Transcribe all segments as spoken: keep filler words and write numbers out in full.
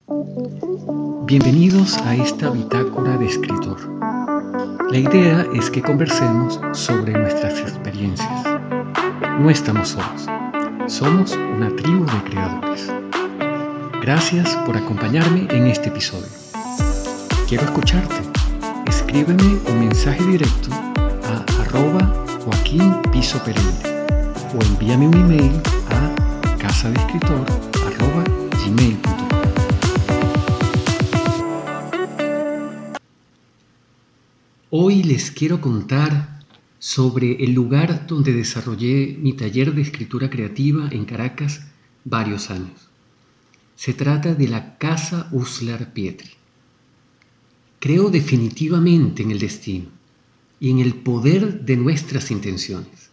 Bienvenidos a esta bitácora de escritor. La idea es que conversemos sobre nuestras experiencias. No estamos solos, somos una tribu de creadores. Gracias por acompañarme en este episodio. Quiero escucharte. Escríbeme un mensaje directo a arroba Joaquín Piso Pereire o envíame un email a casadeescritor arroba gmail punto com. Hoy les quiero contar sobre el lugar donde desarrollé mi taller de escritura creativa en Caracas varios años. Se trata de la Casa Uslar Pietri. Creo definitivamente en el destino y en el poder de nuestras intenciones.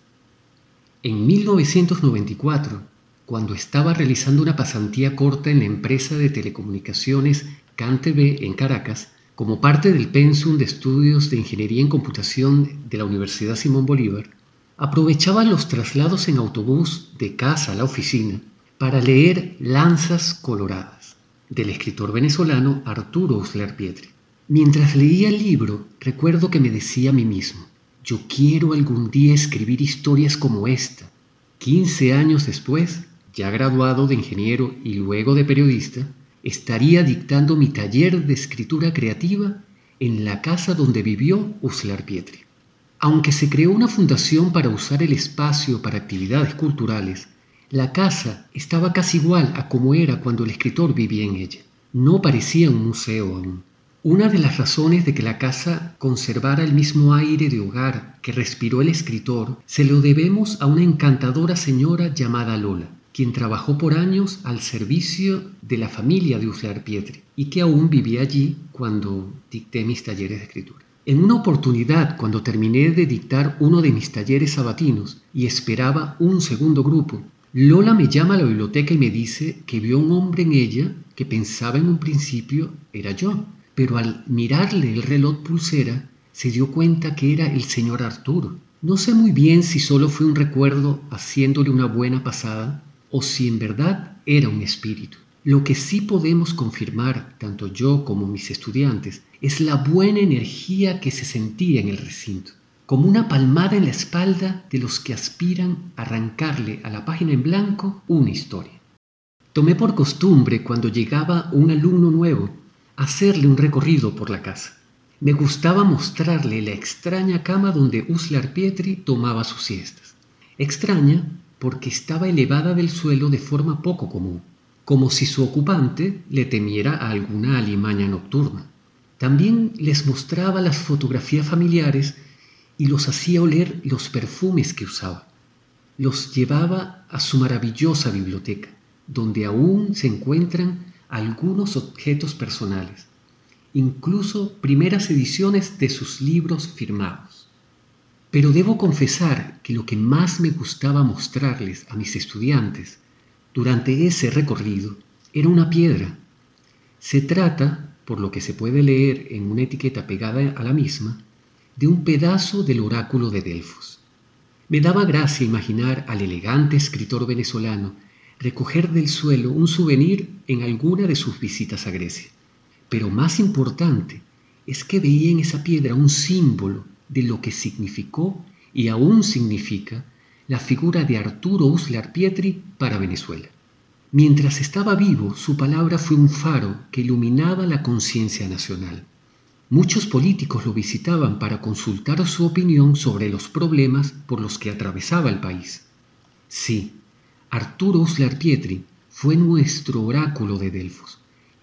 En mil novecientos noventa y cuatro, cuando estaba realizando una pasantía corta en la empresa de telecomunicaciones CanTV en Caracas, como parte del pensum de estudios de Ingeniería en Computación de la Universidad Simón Bolívar, aprovechaba los traslados en autobús de casa a la oficina para leer Lanzas Coloradas, del escritor venezolano Arturo Uslar Pietri. Mientras leía el libro, recuerdo que me decía a mí mismo, yo quiero algún día escribir historias como esta. quince años después, ya graduado de ingeniero y luego de periodista, estaría dictando mi taller de escritura creativa en la casa donde vivió Uslar Pietri. Aunque se creó una fundación para usar el espacio para actividades culturales, la casa estaba casi igual a como era cuando el escritor vivía en ella. No parecía un museo aún. Una de las razones de que la casa conservara el mismo aire de hogar que respiró el escritor se lo debemos a una encantadora señora llamada Lola, quien trabajó por años al servicio de la familia de Uslar Pietri y que aún vivía allí cuando dicté mis talleres de escritura. En una oportunidad, cuando terminé de dictar uno de mis talleres sabatinos y esperaba un segundo grupo, Lola me llama a la biblioteca y me dice que vio un hombre en ella que pensaba en un principio era yo, pero al mirarle el reloj pulsera se dio cuenta que era el señor Arturo. No sé muy bien si solo fue un recuerdo haciéndole una buena pasada o si en verdad era un espíritu. Lo que sí podemos confirmar, tanto yo como mis estudiantes, es la buena energía que se sentía en el recinto, como una palmada en la espalda de los que aspiran a arrancarle a la página en blanco una historia. Tomé por costumbre, cuando llegaba un alumno nuevo, hacerle un recorrido por la casa. Me gustaba mostrarle la extraña cama donde Uslar Pietri tomaba sus siestas. Extraña porque estaba elevada del suelo de forma poco común, como si su ocupante le temiera a alguna alimaña nocturna. También les mostraba las fotografías familiares y los hacía oler los perfumes que usaba. Los llevaba a su maravillosa biblioteca, donde aún se encuentran algunos objetos personales, incluso primeras ediciones de sus libros firmados. Pero debo confesar que lo que más me gustaba mostrarles a mis estudiantes durante ese recorrido era una piedra. Se trata, por lo que se puede leer en una etiqueta pegada a la misma, de un pedazo del oráculo de Delfos. Me daba gracia imaginar al elegante escritor venezolano recoger del suelo un souvenir en alguna de sus visitas a Grecia. Pero más importante es que veía en esa piedra un símbolo de lo que significó y aún significa la figura de Arturo Uslar Pietri para Venezuela. Mientras estaba vivo, su palabra fue un faro que iluminaba la conciencia nacional. Muchos políticos lo visitaban para consultar su opinión sobre los problemas por los que atravesaba el país. Sí, Arturo Uslar Pietri fue nuestro oráculo de Delfos,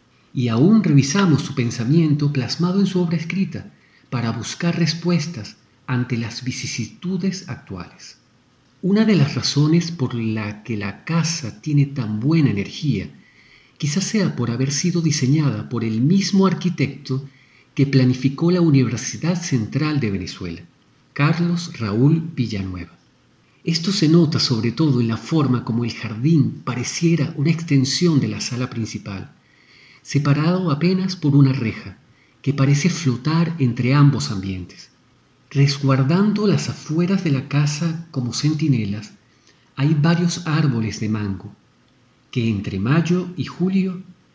y aún revisamos su pensamiento plasmado en su obra escrita para buscar respuestas ante las vicisitudes actuales. Una de las razones por la que la casa tiene tan buena energía quizás sea por haber sido diseñada por el mismo arquitecto que planificó la Universidad Central de Venezuela, Carlos Raúl Villanueva. Esto se nota sobre todo en la forma como el jardín pareciera una extensión de la sala principal, separado apenas por una reja que parece flotar entre ambos ambientes. Resguardando las afueras de la casa como centinelas, hay varios árboles de mango que entre mayo y julio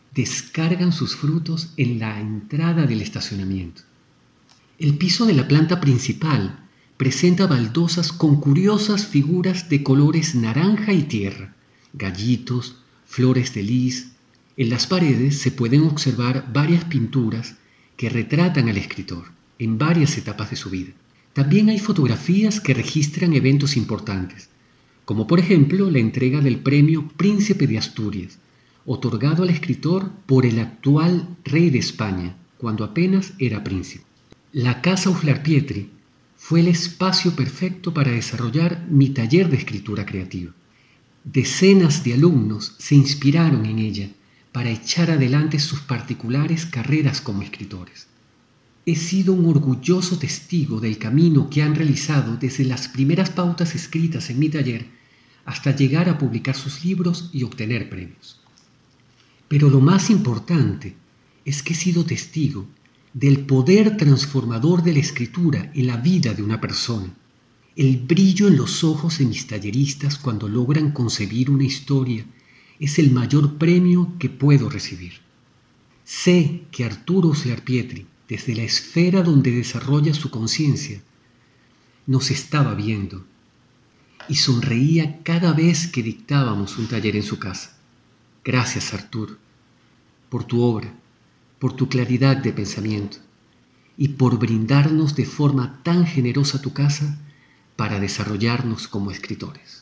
descargan sus frutos en la entrada del estacionamiento. El piso de la planta principal presenta baldosas con curiosas figuras de colores naranja y tierra, gallitos, flores de lis. En las paredes se pueden observar varias pinturas que retratan al escritor en varias etapas de su vida. También hay fotografías que registran eventos importantes, como por ejemplo la entrega del premio Príncipe de Asturias, otorgado al escritor por el actual rey de España, cuando apenas era príncipe. La Casa Uslarpietri fue el espacio perfecto para desarrollar mi taller de escritura creativa. Decenas de alumnos se inspiraron en ella para echar adelante sus particulares carreras como escritores. He sido un orgulloso testigo del camino que han realizado desde las primeras pautas escritas en mi taller hasta llegar a publicar sus libros y obtener premios. Pero lo más importante es que he sido testigo del poder transformador de la escritura en la vida de una persona. El brillo en los ojos de mis talleristas cuando logran concebir una historia es el mayor premio que puedo recibir. Sé que Arturo Uslarpietri, desde la esfera donde desarrolla su conciencia, nos estaba viendo y sonreía cada vez que dictábamos un taller en su casa. Gracias, Arturo, por tu obra, por tu claridad de pensamiento y por brindarnos de forma tan generosa tu casa para desarrollarnos como escritores.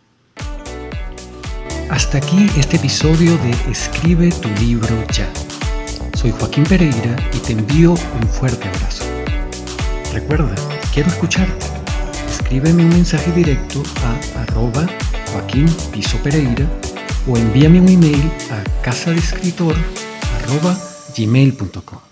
Hasta aquí este episodio de Escribe tu libro ya. Soy Joaquín Pereira y te envío un fuerte abrazo. Recuerda, quiero escucharte. Escríbeme un mensaje directo a arroba Joaquín Piso Pereira o envíame un email a casadescritor arroba gmail punto com.